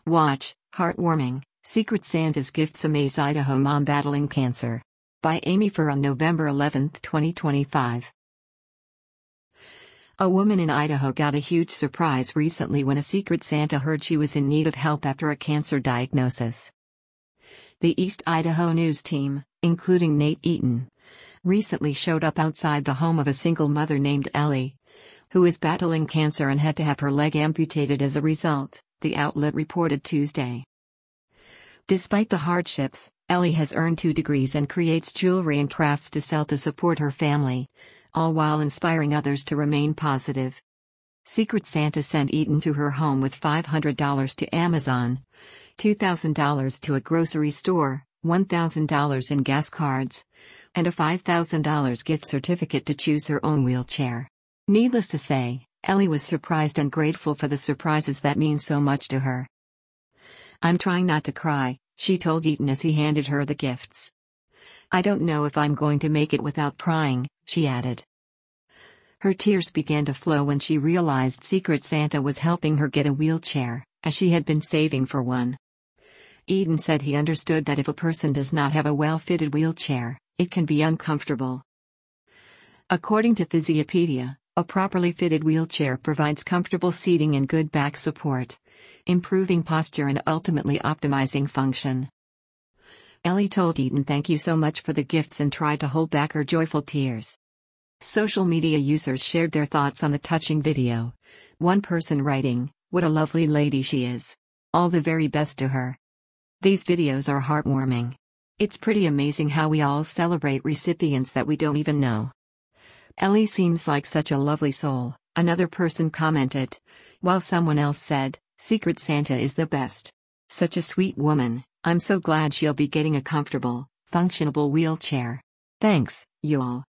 Watch, heartwarming, Secret Santa's Gifts Amaze Idaho Mom Battling Cancer. By Amy Furr on November 11, 2025. A woman in Idaho got a huge surprise recently when a Secret Santa heard she was in need of help after a cancer diagnosis. The East Idaho News team, including Nate Eaton, recently showed up outside the home of a single mother named Ellie, who is battling cancer and had to have her leg amputated as a result, the outlet reported Tuesday. Despite the hardships, Ellie has earned 2 degrees and creates jewelry and crafts to sell to support her family, all while inspiring others to remain positive. Secret Santa sent Eaton to her home with $500 to Amazon, $2,000 to a grocery store, $1,000 in gas cards, and a $5,000 gift certificate to choose her own wheelchair. Needless to say, Ellie was surprised and grateful for the surprises that mean so much to her. "I'm trying not to cry," she told Eaton as he handed her the gifts. "I don't know if I'm going to make it without crying," she added. Her tears began to flow when she realized Secret Santa was helping her get a wheelchair, as she had been saving for one. Eaton said he understood that if a person does not have a well-fitted wheelchair, it can be uncomfortable. According to Physiopedia, a properly fitted wheelchair provides comfortable seating and good back support, improving posture and ultimately optimizing function. Ellie told Eaton thank you so much for the gifts and tried to hold back her joyful tears. Social media users shared their thoughts on the touching video, one person writing, "What a lovely lady she is. All the very best to her." These videos are heartwarming. It's pretty amazing how we all celebrate recipients that we don't even know. "Ellie seems like such a lovely soul," another person commented, while someone else said, "Secret Santa is the best. Such a sweet woman, I'm so glad she'll be getting a comfortable, functionable wheelchair. Thanks, you all."